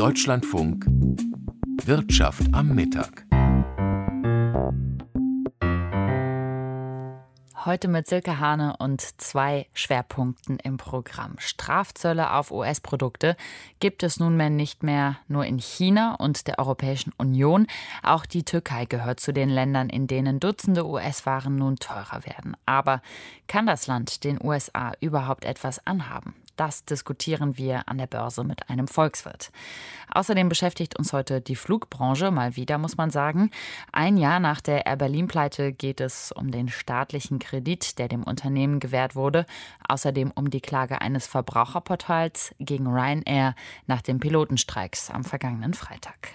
Deutschlandfunk Wirtschaft am Mittag. Heute mit Silke Hane und 2 Schwerpunkten im Programm. Strafzölle auf US-Produkte gibt es nunmehr nicht mehr nur in China und der Europäischen Union. Auch die Türkei gehört zu den Ländern, in denen Dutzende US-Waren nun teurer werden. Aber kann das Land den USA überhaupt etwas anhaben? Das diskutieren wir an der Börse mit einem Volkswirt. Außerdem beschäftigt uns heute die Flugbranche, mal wieder muss man sagen. Ein Jahr nach der Air Berlin-Pleite geht es um den staatlichen Kredit, der dem Unternehmen gewährt wurde. Außerdem um die Klage eines Verbraucherportals gegen Ryanair nach den Pilotenstreiks am vergangenen Freitag.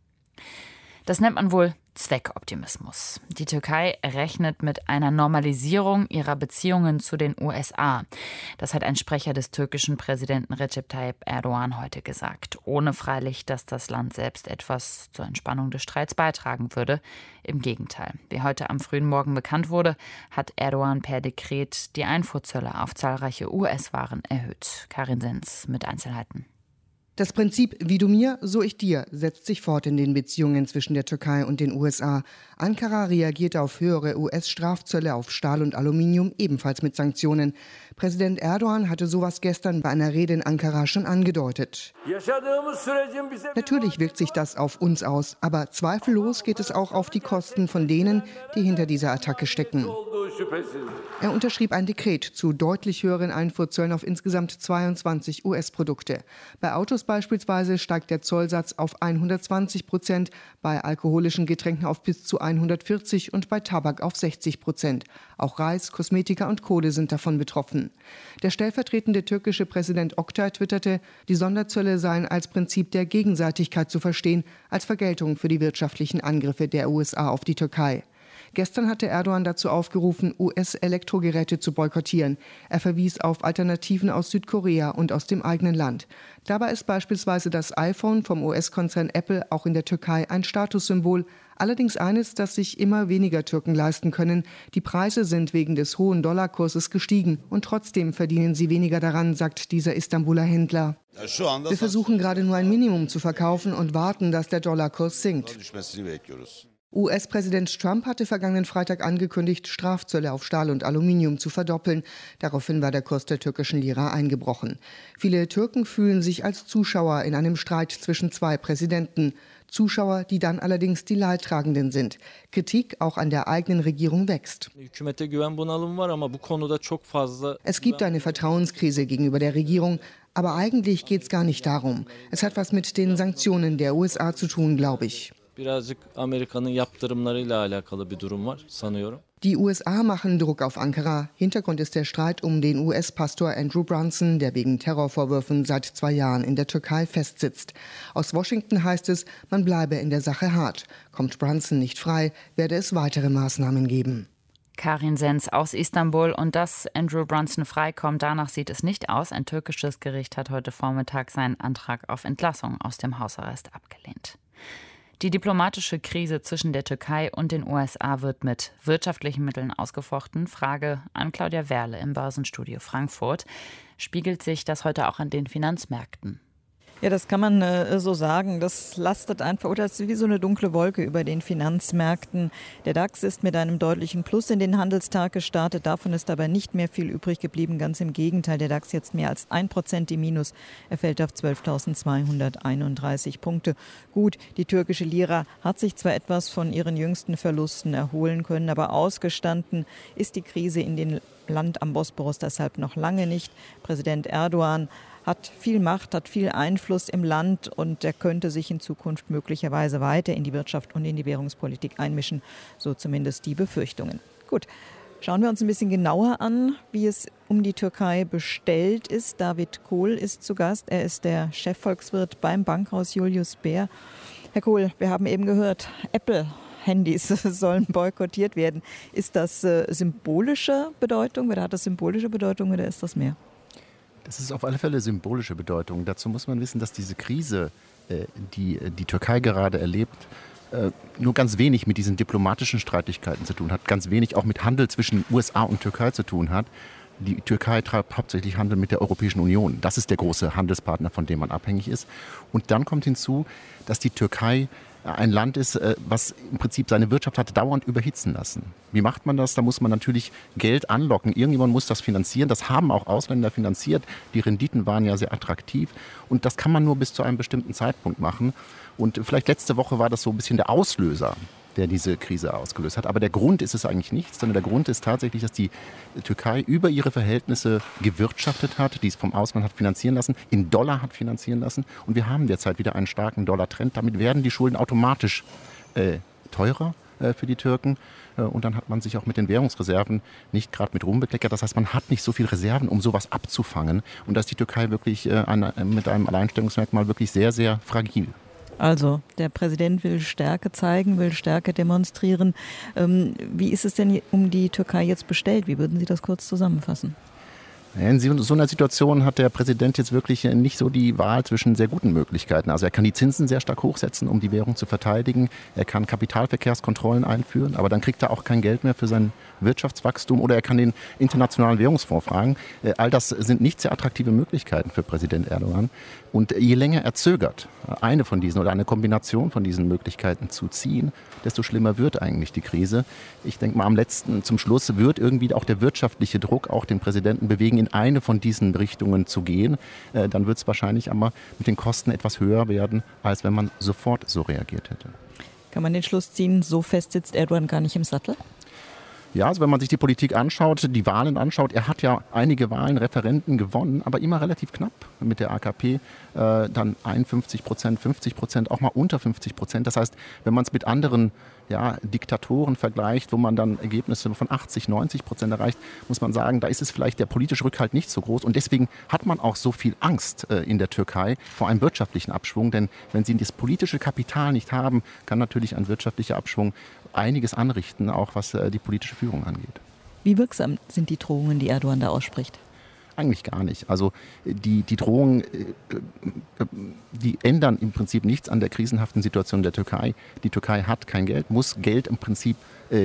Das nennt man wohl Zweckoptimismus. Die Türkei rechnet mit einer Normalisierung ihrer Beziehungen zu den USA. Das hat ein Sprecher des türkischen Präsidenten Recep Tayyip Erdogan heute gesagt. Ohne freilich, dass das Land selbst etwas zur Entspannung des Streits beitragen würde. Im Gegenteil. Wie heute am frühen Morgen bekannt wurde, hat Erdogan per Dekret die Einfuhrzölle auf zahlreiche US-Waren erhöht. Karin Sens mit Einzelheiten. Das Prinzip „wie du mir, so ich dir" setzt sich fort in den Beziehungen zwischen der Türkei und den USA. Ankara reagierte auf höhere US-Strafzölle auf Stahl und Aluminium ebenfalls mit Sanktionen. Präsident Erdogan hatte sowas gestern bei einer Rede in Ankara schon angedeutet. Natürlich wirkt sich das auf uns aus, aber zweifellos geht es auch auf die Kosten von denen, die hinter dieser Attacke stecken. Er unterschrieb ein Dekret zu deutlich höheren Einfuhrzöllen auf insgesamt 22 US-Produkte. Bei Autos beispielsweise steigt der Zollsatz auf 120%, bei alkoholischen Getränken auf bis zu 140% und bei Tabak auf 60%. Auch Reis, Kosmetika und Kohle sind davon betroffen. Der stellvertretende türkische Präsident Oktay twitterte, die Sonderzölle seien als Prinzip der Gegenseitigkeit zu verstehen, als Vergeltung für die wirtschaftlichen Angriffe der USA auf die Türkei. Gestern hatte Erdogan dazu aufgerufen, US-Elektrogeräte zu boykottieren. Er verwies auf Alternativen aus Südkorea und aus dem eigenen Land. Dabei ist beispielsweise das iPhone vom US-Konzern Apple auch in der Türkei ein Statussymbol. Allerdings eines, das sich immer weniger Türken leisten können. Die Preise sind wegen des hohen Dollarkurses gestiegen und trotzdem verdienen sie weniger daran, sagt dieser Istanbuler Händler. Wir versuchen gerade nur ein Minimum zu verkaufen und warten, dass der Dollarkurs sinkt. US-Präsident Trump hatte vergangenen Freitag angekündigt, Strafzölle auf Stahl und Aluminium zu verdoppeln. Daraufhin war der Kurs der türkischen Lira eingebrochen. Viele Türken fühlen sich als Zuschauer in einem Streit zwischen 2 Präsidenten. Zuschauer, die dann allerdings die Leidtragenden sind. Kritik auch an der eigenen Regierung wächst. Es gibt eine Vertrauenskrise gegenüber der Regierung, aber eigentlich geht es gar nicht darum. Es hat was mit den Sanktionen der USA zu tun, glaube ich. Die USA machen Druck auf Ankara. Hintergrund ist der Streit um den US-Pastor Andrew Brunson, der wegen Terrorvorwürfen seit 2 Jahren in der Türkei festsitzt. Aus Washington heißt es, man bleibe in der Sache hart. Kommt Brunson nicht frei, werde es weitere Maßnahmen geben. Karin Sens aus Istanbul. Und dass Andrew Brunson freikommt, danach sieht es nicht aus. Ein türkisches Gericht hat heute Vormittag seinen Antrag auf Entlassung aus dem Hausarrest abgelehnt. Die diplomatische Krise zwischen der Türkei und den USA wird mit wirtschaftlichen Mitteln ausgefochten. Frage an Claudia Werle im Börsenstudio Frankfurt. Spiegelt sich das heute auch an den Finanzmärkten? Ja, das kann man so sagen. Das lastet einfach, oder es ist wie so eine dunkle Wolke über den Finanzmärkten. Der DAX ist mit einem deutlichen Plus in den Handelstag gestartet. Davon ist aber nicht mehr viel übrig geblieben. Ganz im Gegenteil, der DAX jetzt mehr als 1% im Minus. Er fällt auf 12.231 Punkte. Gut, die türkische Lira hat sich zwar etwas von ihren jüngsten Verlusten erholen können, aber ausgestanden ist die Krise in dem Land am Bosporus deshalb noch lange nicht. Präsident Erdogan hat viel Macht, hat viel Einfluss im Land und er könnte sich in Zukunft möglicherweise weiter in die Wirtschaft und in die Währungspolitik einmischen, so zumindest die Befürchtungen. Gut, schauen wir uns ein bisschen genauer an, wie es um die Türkei bestellt ist. David Kohl ist zu Gast, er ist der Chefvolkswirt beim Bankhaus Julius Baer. Herr Kohl, wir haben eben gehört, Apple-Handys sollen boykottiert werden. Ist das symbolische Bedeutung oder hat das symbolische Bedeutung oder ist das mehr? Das ist auf alle Fälle symbolische Bedeutung. Dazu muss man wissen, dass diese Krise, die die Türkei gerade erlebt, nur ganz wenig mit diesen diplomatischen Streitigkeiten zu tun hat, ganz wenig auch mit Handel zwischen USA und Türkei zu tun hat. Die Türkei treibt hauptsächlich Handel mit der Europäischen Union. Das ist der große Handelspartner, von dem man abhängig ist. Und dann kommt hinzu, dass die Türkei ein Land ist, was im Prinzip seine Wirtschaft hat dauernd überhitzen lassen. Wie macht man das? Da muss man natürlich Geld anlocken. Irgendjemand muss das finanzieren. Das haben auch Ausländer finanziert. Die Renditen waren ja sehr attraktiv. Und das kann man nur bis zu einem bestimmten Zeitpunkt machen. Und vielleicht letzte Woche war das so ein bisschen der Auslöser, der diese Krise ausgelöst hat. Aber der Grund ist es eigentlich nicht, sondern der Grund ist tatsächlich, dass die Türkei über ihre Verhältnisse gewirtschaftet hat, die es vom Ausland hat finanzieren lassen, in Dollar hat finanzieren lassen. Und wir haben derzeit wieder einen starken Dollartrend. Damit werden die Schulden automatisch teurer für die Türken. Und dann hat man sich auch mit den Währungsreserven nicht gerade mit Ruhm bekleckert. Das heißt, man hat nicht so viel Reserven, um sowas abzufangen. Und da ist die Türkei wirklich mit einem Alleinstellungsmerkmal wirklich sehr, sehr fragil. Also, der Präsident will Stärke zeigen, will Stärke demonstrieren. Wie ist es denn um die Türkei jetzt bestellt? Wie würden Sie das kurz zusammenfassen? In so einer Situation hat der Präsident jetzt wirklich nicht so die Wahl zwischen sehr guten Möglichkeiten. Also er kann die Zinsen sehr stark hochsetzen, um die Währung zu verteidigen. Er kann Kapitalverkehrskontrollen einführen, aber dann kriegt er auch kein Geld mehr für sein Wirtschaftswachstum. Oder er kann den Internationalen Währungsfonds fragen. All das sind nicht sehr attraktive Möglichkeiten für Präsident Erdogan. Und je länger er zögert, eine von diesen oder eine Kombination von diesen Möglichkeiten zu ziehen, desto schlimmer wird eigentlich die Krise. Ich denke mal, zum Schluss wird irgendwie auch der wirtschaftliche Druck auch den Präsidenten bewegen, in eine von diesen Richtungen zu gehen. Dann wird es wahrscheinlich aber mit den Kosten etwas höher werden, als wenn man sofort so reagiert hätte. Kann man den Schluss ziehen, so fest sitzt Erdogan gar nicht im Sattel? Ja, also wenn man sich die Politik anschaut, die Wahlen anschaut, er hat ja einige Wahlen, Referenden gewonnen, aber immer relativ knapp mit der AKP. Dann 51%, 50%, auch mal unter 50%. Das heißt, wenn man es mit anderen Diktatoren vergleicht, wo man dann Ergebnisse von 80, 90% erreicht, muss man sagen, da ist es vielleicht der politische Rückhalt nicht so groß. Und deswegen hat man auch so viel Angst in der Türkei vor einem wirtschaftlichen Abschwung. Denn wenn sie das politische Kapital nicht haben, kann natürlich ein wirtschaftlicher Abschwung einiges anrichten, auch was die politische Führung angeht. Wie wirksam sind die Drohungen, die Erdogan da ausspricht? Eigentlich gar nicht. Also die Drohungen, die ändern im Prinzip nichts an der krisenhaften Situation der Türkei. Die Türkei hat kein Geld, muss Geld im Prinzip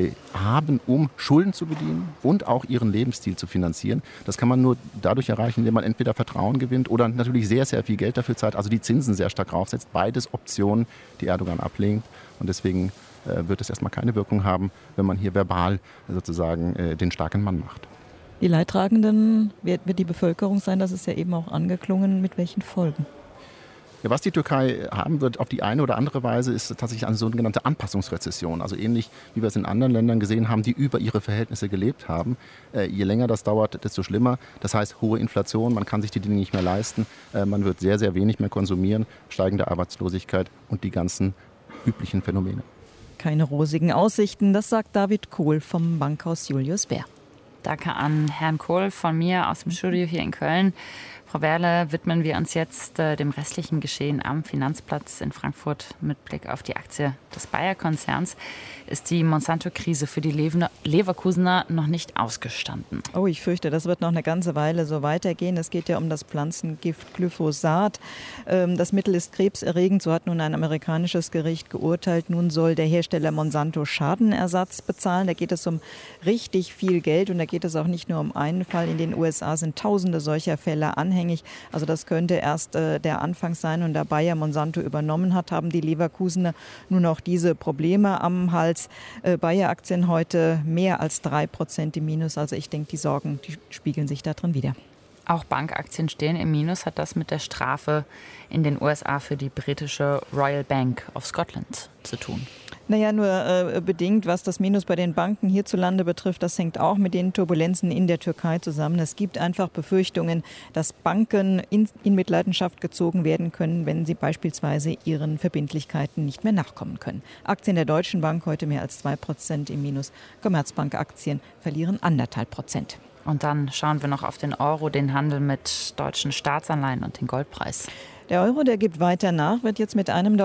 haben, um Schulden zu bedienen und auch ihren Lebensstil zu finanzieren. Das kann man nur dadurch erreichen, indem man entweder Vertrauen gewinnt oder natürlich sehr, sehr viel Geld dafür zahlt, also die Zinsen sehr stark raufsetzt. Beides Optionen, die Erdogan ablehnt. Und deswegen wird es erstmal keine Wirkung haben, wenn man hier verbal sozusagen den starken Mann macht. Die Leidtragenden wird die Bevölkerung sein, das ist ja eben auch angeklungen. Mit welchen Folgen? Ja, was die Türkei haben wird auf die eine oder andere Weise, ist tatsächlich eine sogenannte Anpassungsrezession. Also ähnlich wie wir es in anderen Ländern gesehen haben, die über ihre Verhältnisse gelebt haben. Je länger das dauert, desto schlimmer. Das heißt, hohe Inflation, man kann sich die Dinge nicht mehr leisten. Man wird sehr, sehr wenig mehr konsumieren, steigende Arbeitslosigkeit und die ganzen üblichen Phänomene. Keine rosigen Aussichten, das sagt David Kohl vom Bankhaus Julius Baer. Danke an Herrn Kohl von mir aus dem Studio hier in Köln. Frau Werle, widmen wir uns jetzt dem restlichen Geschehen am Finanzplatz in Frankfurt mit Blick auf die Aktie des Bayer-Konzerns. Ist die Monsanto-Krise für die Leverkusener noch nicht ausgestanden? Oh, ich fürchte, das wird noch eine ganze Weile so weitergehen. Es geht ja um das Pflanzengift Glyphosat. Das Mittel ist krebserregend, so hat nun ein amerikanisches Gericht geurteilt. Nun soll der Hersteller Monsanto Schadenersatz bezahlen. Da geht es um richtig viel Geld und da geht es auch nicht nur um einen Fall. In den USA sind Tausende solcher Fälle anhängig. Also das könnte erst der Anfang sein. Und da Bayer Monsanto übernommen hat, haben die Leverkusener nun auch diese Probleme am Hals. Bayer-Aktien heute mehr als 3% im Minus. Also ich denke, die Sorgen, die spiegeln sich da drin wider. Auch Bankaktien stehen im Minus. Hat das mit der Strafe in den USA für die britische Royal Bank of Scotland zu tun? Naja, nur bedingt, was das Minus bei den Banken hierzulande betrifft, das hängt auch mit den Turbulenzen in der Türkei zusammen. Es gibt einfach Befürchtungen, dass Banken in Mitleidenschaft gezogen werden können, wenn sie beispielsweise ihren Verbindlichkeiten nicht mehr nachkommen können. Aktien der Deutschen Bank heute mehr als 2% im Minus. Commerzbank-Aktien verlieren 1,5%. Und dann schauen wir noch auf den Euro, den Handel mit deutschen Staatsanleihen und den Goldpreis. Der Euro, der gibt weiter nach, wird jetzt mit einem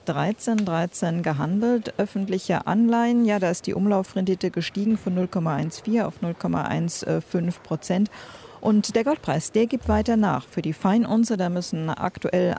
$13,13 gehandelt. Öffentliche Anleihen, ja, da ist die Umlaufrendite gestiegen von 0,14 auf 0,15%. Und der Goldpreis, der gibt weiter nach. Für die Feinunze, da müssen aktuell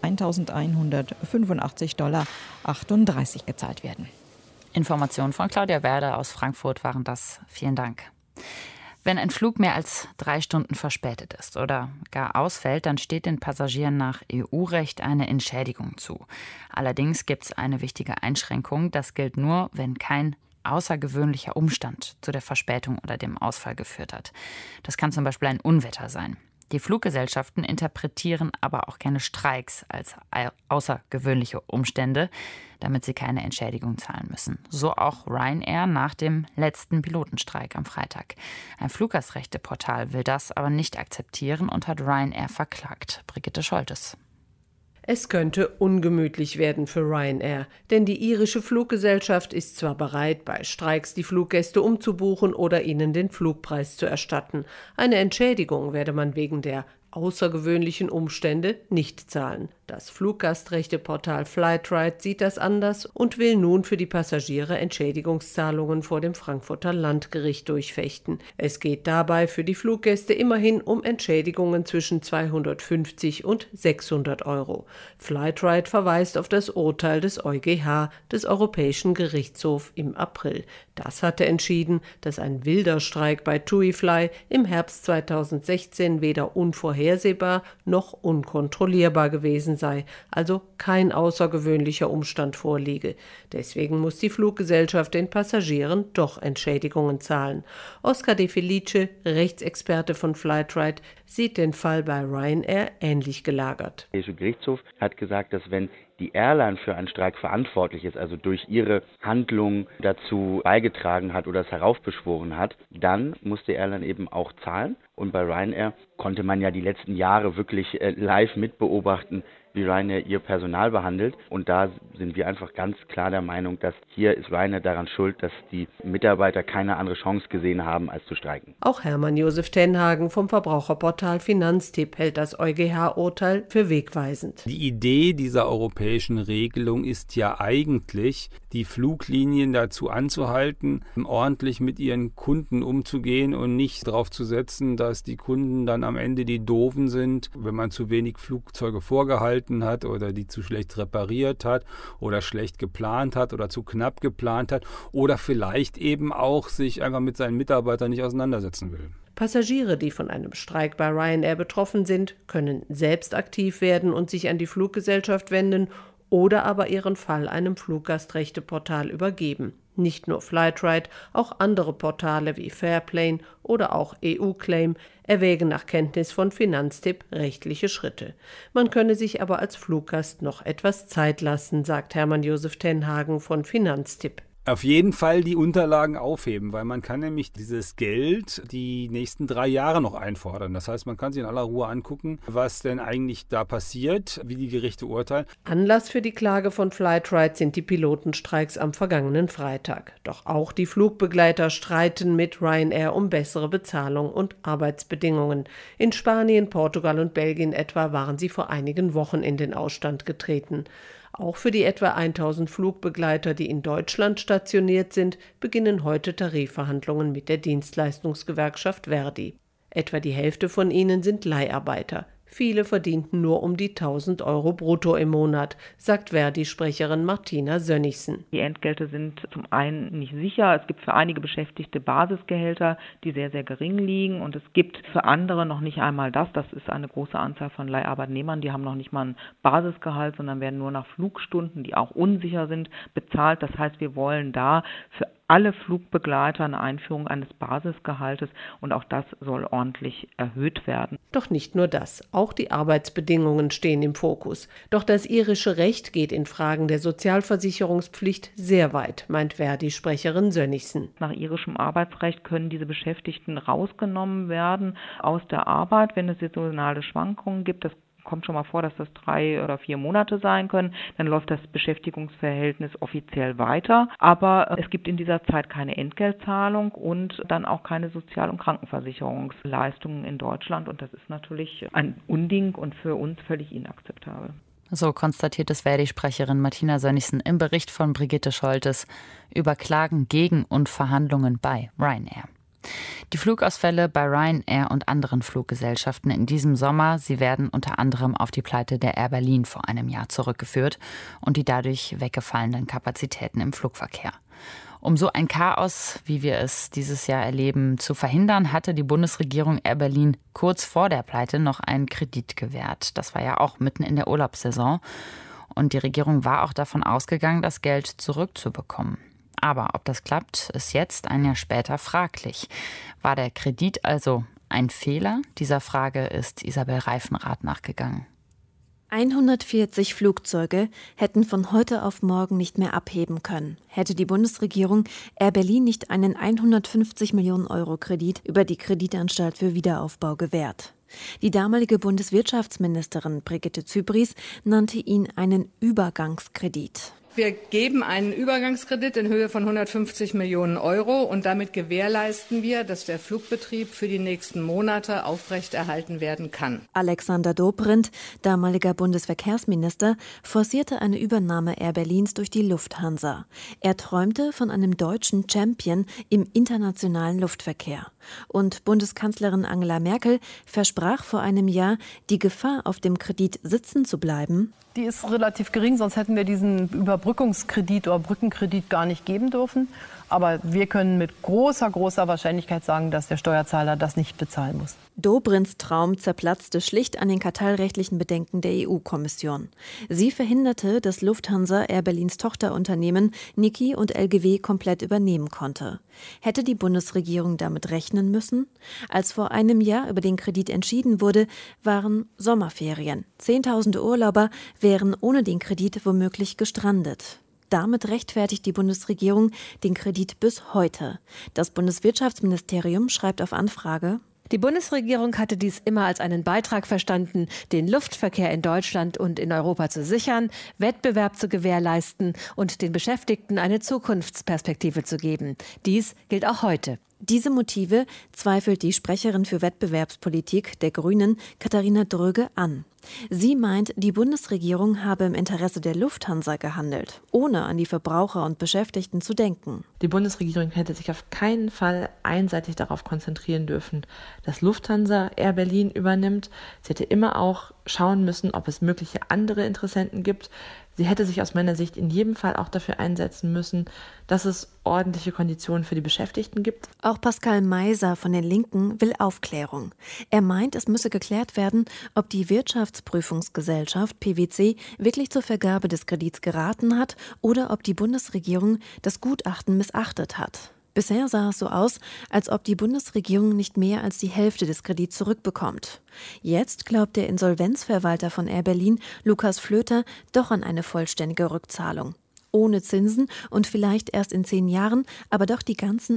$1.185,38 gezahlt werden. Informationen von Claudia Werder aus Frankfurt waren das. Vielen Dank. Wenn ein Flug mehr als 3 Stunden verspätet ist oder gar ausfällt, dann steht den Passagieren nach EU-Recht eine Entschädigung zu. Allerdings gibt es eine wichtige Einschränkung. Das gilt nur, wenn kein außergewöhnlicher Umstand zu der Verspätung oder dem Ausfall geführt hat. Das kann zum Beispiel ein Unwetter sein. Die Fluggesellschaften interpretieren aber auch gerne Streiks als außergewöhnliche Umstände, damit sie keine Entschädigung zahlen müssen. So auch Ryanair nach dem letzten Pilotenstreik am Freitag. Ein Fluggastrechteportal will das aber nicht akzeptieren und hat Ryanair verklagt. Brigitte Scholtes. Es könnte ungemütlich werden für Ryanair, denn die irische Fluggesellschaft ist zwar bereit, bei Streiks die Fluggäste umzubuchen oder ihnen den Flugpreis zu erstatten. Eine Entschädigung werde man wegen der außergewöhnlichen Umstände nicht zahlen. Das Fluggastrechteportal Flightride sieht das anders und will nun für die Passagiere Entschädigungszahlungen vor dem Frankfurter Landgericht durchfechten. Es geht dabei für die Fluggäste immerhin um Entschädigungen zwischen 250 und 600 Euro. Flightride verweist auf das Urteil des EuGH, des Europäischen Gerichtshofs, im April. Das hatte entschieden, dass ein wilder Streik bei TUI-Fly im Herbst 2016 weder unvorhersehbar noch unkontrollierbar gewesen sei, also kein außergewöhnlicher Umstand vorliege. Deswegen muss die Fluggesellschaft den Passagieren doch Entschädigungen zahlen. Oscar De Felice, Rechtsexperte von Flightride, sieht den Fall bei Ryanair ähnlich gelagert. Der Europäische Gerichtshof hat gesagt, dass wenn die Airline für einen Streik verantwortlich ist, also durch ihre Handlung dazu beigetragen hat oder es heraufbeschworen hat, dann muss die Airline eben auch zahlen. Und bei Ryanair konnte man ja die letzten Jahre wirklich live mitbeobachten, wie Ryanair ihr Personal behandelt. Und da sind wir einfach ganz klar der Meinung, dass hier ist Ryanair daran schuld, dass die Mitarbeiter keine andere Chance gesehen haben, als zu streiken. Auch Hermann Josef Tenhagen vom Verbraucherportal Finanztipp hält das EuGH-Urteil für wegweisend. Die Idee dieser europäischen Regelung ist ja eigentlich, die Fluglinien dazu anzuhalten, ordentlich mit ihren Kunden umzugehen und nicht darauf zu setzen, dass die Kunden dann am Ende die Doofen sind, wenn man zu wenig Flugzeuge vorgehalten hat oder die zu schlecht repariert hat oder schlecht geplant hat oder zu knapp geplant hat oder vielleicht eben auch sich einfach mit seinen Mitarbeitern nicht auseinandersetzen will. Passagiere, die von einem Streik bei Ryanair betroffen sind, können selbst aktiv werden und sich an die Fluggesellschaft wenden oder aber ihren Fall einem Fluggastrechteportal übergeben. Nicht nur Flightride, auch andere Portale wie Fairplane oder auch EU-Claim erwägen nach Kenntnis von Finanztipp rechtliche Schritte. Man könne sich aber als Fluggast noch etwas Zeit lassen, sagt Hermann Josef Tenhagen von Finanztipp. Auf jeden Fall die Unterlagen aufheben, weil man kann nämlich dieses Geld die nächsten 3 Jahre noch einfordern. Das heißt, man kann sich in aller Ruhe angucken, was denn eigentlich da passiert, wie die Gerichte urteilen. Anlass für die Klage von Flightride sind die Pilotenstreiks am vergangenen Freitag. Doch auch die Flugbegleiter streiten mit Ryanair um bessere Bezahlung und Arbeitsbedingungen. In Spanien, Portugal und Belgien etwa waren sie vor einigen Wochen in den Ausstand getreten. Auch für die etwa 1000 Flugbegleiter, die in Deutschland stationiert sind, beginnen heute Tarifverhandlungen mit der Dienstleistungsgewerkschaft Verdi. Etwa die Hälfte von ihnen sind Leiharbeiter. Viele verdienten nur um die 1.000 Euro brutto im Monat, sagt Verdi-Sprecherin Martina Sönnigsen. Die Entgelte sind zum einen nicht sicher. Es gibt für einige Beschäftigte Basisgehälter, die sehr, sehr gering liegen. Und es gibt für andere noch nicht einmal das. Das ist eine große Anzahl von Leiharbeitnehmern. Die haben noch nicht mal ein Basisgehalt, sondern werden nur nach Flugstunden, die auch unsicher sind, bezahlt. Das heißt, wir wollen da für alle Flugbegleiter eine Einführung eines Basisgehaltes und auch das soll ordentlich erhöht werden. Doch nicht nur das, auch die Arbeitsbedingungen stehen im Fokus. Doch das irische Recht geht in Fragen der Sozialversicherungspflicht sehr weit, meint Verdi-Sprecherin Sönnigsen. Nach irischem Arbeitsrecht können diese Beschäftigten rausgenommen werden aus der Arbeit, wenn es saisonale Schwankungen gibt. Das kommt schon mal vor, dass das 3 oder 4 Monate sein können. Dann läuft das Beschäftigungsverhältnis offiziell weiter. Aber es gibt in dieser Zeit keine Entgeltzahlung und dann auch keine Sozial- und Krankenversicherungsleistungen in Deutschland. Und das ist natürlich ein Unding und für uns völlig inakzeptabel. So konstatiert es Verdi-Sprecherin Martina Sönnigsen im Bericht von Brigitte Scholtes über Klagen gegen und Verhandlungen bei Ryanair. Die Flugausfälle bei Ryanair und anderen Fluggesellschaften in diesem Sommer, sie werden unter anderem auf die Pleite der Air Berlin vor einem Jahr zurückgeführt und die dadurch weggefallenen Kapazitäten im Flugverkehr. Um so ein Chaos, wie wir es dieses Jahr erleben, zu verhindern, hatte die Bundesregierung Air Berlin kurz vor der Pleite noch einen Kredit gewährt. Das war ja auch mitten in der Urlaubssaison. Und die Regierung war auch davon ausgegangen, das Geld zurückzubekommen. Aber ob das klappt, ist jetzt, ein Jahr später, fraglich. War der Kredit also ein Fehler? Dieser Frage ist Isabel Reifenrath nachgegangen. 140 Flugzeuge hätten von heute auf morgen nicht mehr abheben können, hätte die Bundesregierung Air Berlin nicht einen 150 Millionen Euro Kredit über die Kreditanstalt für Wiederaufbau gewährt. Die damalige Bundeswirtschaftsministerin Brigitte Zypries nannte ihn einen Übergangskredit. Wir geben einen Übergangskredit in Höhe von 150 Millionen Euro und damit gewährleisten wir, dass der Flugbetrieb für die nächsten Monate aufrechterhalten werden kann. Alexander Dobrindt, damaliger Bundesverkehrsminister, forcierte eine Übernahme Air Berlins durch die Lufthansa. Er träumte von einem deutschen Champion im internationalen Luftverkehr. Und Bundeskanzlerin Angela Merkel versprach vor einem Jahr, die Gefahr, auf dem Kredit sitzen zu bleiben, die ist relativ gering, sonst hätten wir diesen Überbrückungskredit oder Brückenkredit gar nicht geben dürfen. Aber wir können mit großer Wahrscheinlichkeit sagen, dass der Steuerzahler das nicht bezahlen muss. Dobrindts Traum zerplatzte schlicht an den kartellrechtlichen Bedenken der EU-Kommission. Sie verhinderte, dass Lufthansa Air Berlins Tochterunternehmen Niki und LGW komplett übernehmen konnte. Hätte die Bundesregierung damit rechnen müssen? Als vor einem Jahr über den Kredit entschieden wurde, waren Sommerferien. Zehntausende Urlauber wären ohne den Kredit womöglich gestrandet. Damit rechtfertigt die Bundesregierung den Kredit bis heute. Das Bundeswirtschaftsministerium schreibt auf Anfrage: Die Bundesregierung hatte dies immer als einen Beitrag verstanden, den Luftverkehr in Deutschland und in Europa zu sichern, Wettbewerb zu gewährleisten und den Beschäftigten eine Zukunftsperspektive zu geben. Dies gilt auch heute. Diese Motive zweifelt die Sprecherin für Wettbewerbspolitik der Grünen, Katharina Dröge, an. Sie meint, die Bundesregierung habe im Interesse der Lufthansa gehandelt, ohne an die Verbraucher und Beschäftigten zu denken. Die Bundesregierung hätte sich auf keinen Fall einseitig darauf konzentrieren dürfen, dass Lufthansa Air Berlin übernimmt. Sie hätte immer auch schauen müssen, ob es mögliche andere Interessenten gibt. Sie hätte sich aus meiner Sicht in jedem Fall auch dafür einsetzen müssen, dass es ordentliche Konditionen für die Beschäftigten gibt. Auch Pascal Meiser von den Linken will Aufklärung. Er meint, es müsse geklärt werden, ob die Wirtschaftsprüfungsgesellschaft PwC wirklich zur Vergabe des Kredits geraten hat oder ob die Bundesregierung das Gutachten missachtet hat. Bisher sah es so aus, als ob die Bundesregierung nicht mehr als die Hälfte des Kredits zurückbekommt. Jetzt glaubt der Insolvenzverwalter von Air Berlin, Lukas Flöter, doch an eine vollständige Rückzahlung. Ohne Zinsen und vielleicht erst in 10 Jahren, aber doch die ganzen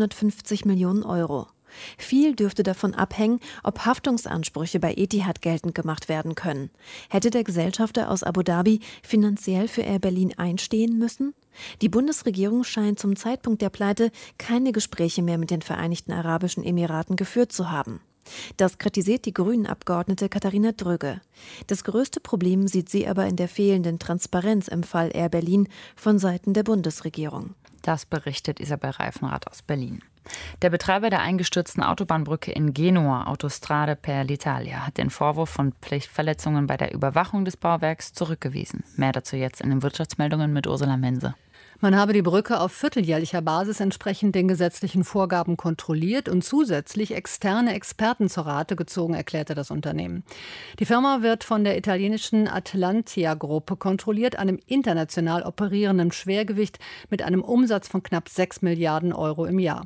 150 Millionen Euro. Viel dürfte davon abhängen, ob Haftungsansprüche bei Etihad geltend gemacht werden können. Hätte der Gesellschafter aus Abu Dhabi finanziell für Air Berlin einstehen müssen? Die Bundesregierung scheint zum Zeitpunkt der Pleite keine Gespräche mehr mit den Vereinigten Arabischen Emiraten geführt zu haben. Das kritisiert die Grünen-Abgeordnete Katharina Dröge. Das größte Problem sieht sie aber in der fehlenden Transparenz im Fall Air Berlin von Seiten der Bundesregierung. Das berichtet Isabel Reifenrath aus Berlin. Der Betreiber der eingestürzten Autobahnbrücke in Genua, Autostrade per l'Italia, hat den Vorwurf von Pflichtverletzungen bei der Überwachung des Bauwerks zurückgewiesen. Mehr dazu jetzt in den Wirtschaftsmeldungen mit Ursula Mense. Man habe die Brücke auf vierteljährlicher Basis entsprechend den gesetzlichen Vorgaben kontrolliert und zusätzlich externe Experten zur Rate gezogen, erklärte das Unternehmen. Die Firma wird von der italienischen Atlantia-Gruppe kontrolliert, einem international operierenden Schwergewicht mit einem Umsatz von knapp 6 Milliarden Euro im Jahr.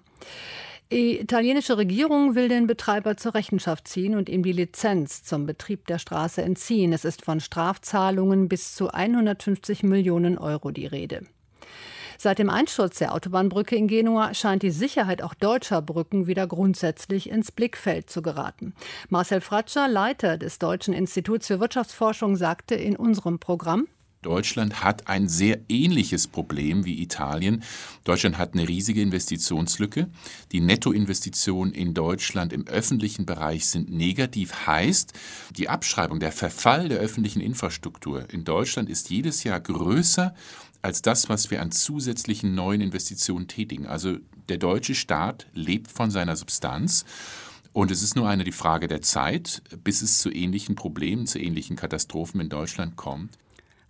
Die italienische Regierung will den Betreiber zur Rechenschaft ziehen und ihm die Lizenz zum Betrieb der Straße entziehen. Es ist von Strafzahlungen bis zu 150 Millionen Euro die Rede. Seit dem Einsturz der Autobahnbrücke in Genua scheint die Sicherheit auch deutscher Brücken wieder grundsätzlich ins Blickfeld zu geraten. Marcel Fratscher, Leiter des Deutschen Instituts für Wirtschaftsforschung, sagte in unserem Programm: Deutschland hat ein sehr ähnliches Problem wie Italien. Deutschland hat eine riesige Investitionslücke. Die Nettoinvestitionen in Deutschland im öffentlichen Bereich sind negativ. Heißt, die Abschreibung, der Verfall der öffentlichen Infrastruktur in Deutschland ist jedes Jahr größer als das, was wir an zusätzlichen neuen Investitionen tätigen. Also der deutsche Staat lebt von seiner Substanz. Und es ist nur die Frage der Zeit, bis es zu ähnlichen Problemen, zu ähnlichen Katastrophen in Deutschland kommt.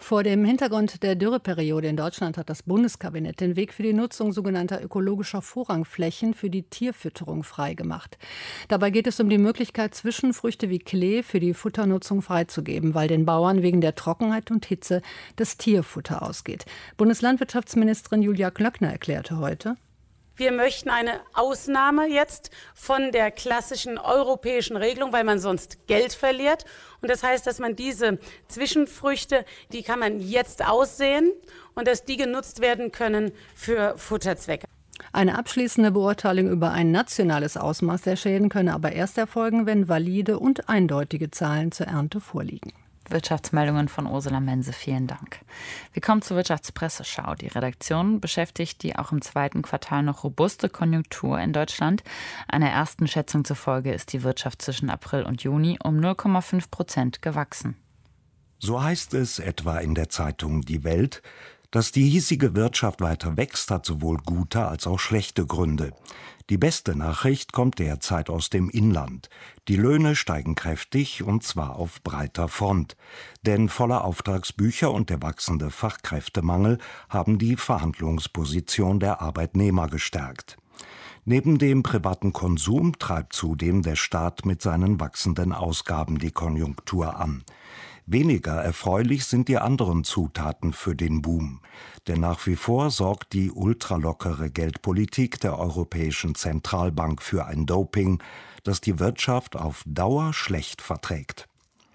Vor dem Hintergrund der Dürreperiode in Deutschland hat das Bundeskabinett den Weg für die Nutzung sogenannter ökologischer Vorrangflächen für die Tierfütterung freigemacht. Dabei geht es um die Möglichkeit, Zwischenfrüchte wie Klee für die Futternutzung freizugeben, weil den Bauern wegen der Trockenheit und Hitze das Tierfutter ausgeht. Bundeslandwirtschaftsministerin Julia Klöckner erklärte heute: Wir möchten eine Ausnahme jetzt von der klassischen europäischen Regelung, weil man sonst Geld verliert. Und das heißt, dass man diese Zwischenfrüchte, die kann man jetzt aussehen und dass die genutzt werden können für Futterzwecke. Eine abschließende Beurteilung über ein nationales Ausmaß der Schäden könne aber erst erfolgen, wenn valide und eindeutige Zahlen zur Ernte vorliegen. Wirtschaftsmeldungen von Ursula Mense, vielen Dank. Wir kommen zur Wirtschaftspresseschau. Die Redaktion beschäftigt die auch im zweiten Quartal noch robuste Konjunktur in Deutschland. Einer ersten Schätzung zufolge ist die Wirtschaft zwischen April und Juni um 0,5% gewachsen. So heißt es etwa in der Zeitung Die Welt. Dass die hiesige Wirtschaft weiter wächst, hat sowohl gute als auch schlechte Gründe. Die beste Nachricht kommt derzeit aus dem Inland. Die Löhne steigen kräftig, und zwar auf breiter Front. Denn volle Auftragsbücher und der wachsende Fachkräftemangel haben die Verhandlungsposition der Arbeitnehmer gestärkt. Neben dem privaten Konsum treibt zudem der Staat mit seinen wachsenden Ausgaben die Konjunktur an. Weniger erfreulich sind die anderen Zutaten für den Boom. Denn nach wie vor sorgt die ultralockere Geldpolitik der Europäischen Zentralbank für ein Doping, das die Wirtschaft auf Dauer schlecht verträgt.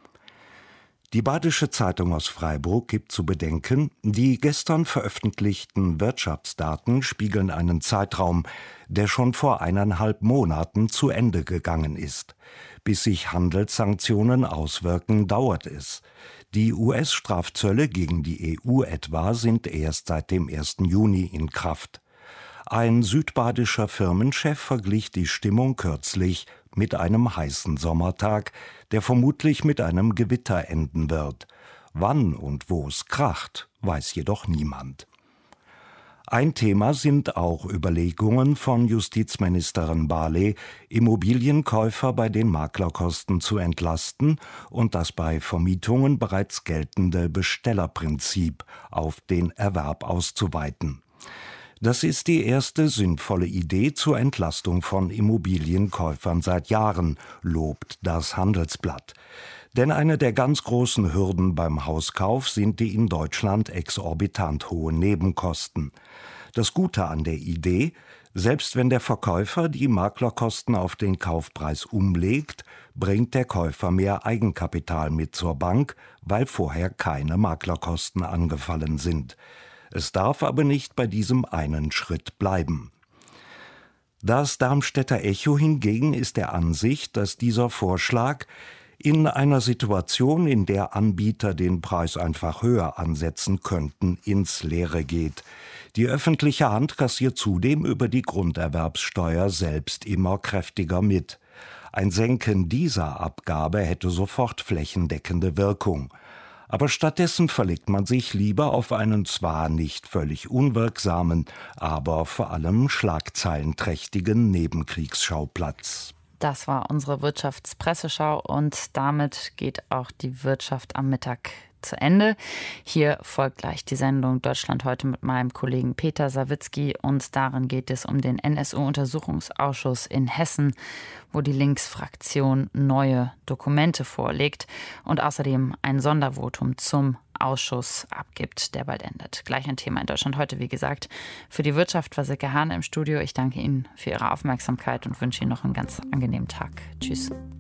Die Badische Zeitung aus Freiburg gibt zu bedenken, die gestern veröffentlichten Wirtschaftsdaten spiegeln einen Zeitraum, der schon vor 1,5 Monaten zu Ende gegangen ist. Bis sich Handelssanktionen auswirken, dauert es. Die US-Strafzölle gegen die EU etwa sind erst seit dem 1. Juni in Kraft. Ein südbadischer Firmenchef verglich die Stimmung kürzlich mit einem heißen Sommertag, der vermutlich mit einem Gewitter enden wird. Wann und wo es kracht, weiß jedoch niemand. Ein Thema sind auch Überlegungen von Justizministerin Barley, Immobilienkäufer bei den Maklerkosten zu entlasten und das bei Vermietungen bereits geltende Bestellerprinzip auf den Erwerb auszuweiten. Das ist die erste sinnvolle Idee zur Entlastung von Immobilienkäufern seit Jahren, lobt das Handelsblatt. Denn eine der ganz großen Hürden beim Hauskauf sind die in Deutschland exorbitant hohen Nebenkosten. Das Gute an der Idee: Selbst wenn der Verkäufer die Maklerkosten auf den Kaufpreis umlegt, bringt der Käufer mehr Eigenkapital mit zur Bank, weil vorher keine Maklerkosten angefallen sind. Es darf aber nicht bei diesem einen Schritt bleiben. Das Darmstädter Echo hingegen ist der Ansicht, dass dieser Vorschlag in einer Situation, in der Anbieter den Preis einfach höher ansetzen könnten, ins Leere geht. Die öffentliche Hand kassiert zudem über die Grunderwerbssteuer selbst immer kräftiger mit. Ein Senken dieser Abgabe hätte sofort flächendeckende Wirkung. Aber stattdessen verlegt man sich lieber auf einen zwar nicht völlig unwirksamen, aber vor allem schlagzeilenträchtigen Nebenkriegsschauplatz. Das war unsere Wirtschaftspresseschau und damit geht auch die Wirtschaft am Mittag zu Ende. Hier folgt gleich die Sendung Deutschland heute mit meinem Kollegen Peter Sawicki und darin geht es um den NSU-Untersuchungsausschuss in Hessen, wo die Linksfraktion neue Dokumente vorlegt und außerdem ein Sondervotum zum Ausschuss abgibt, der bald endet. Gleich ein Thema in Deutschland heute, wie gesagt. Für die Wirtschaft war Silke Hahn im Studio. Ich danke Ihnen für Ihre Aufmerksamkeit und wünsche Ihnen noch einen ganz angenehmen Tag. Tschüss.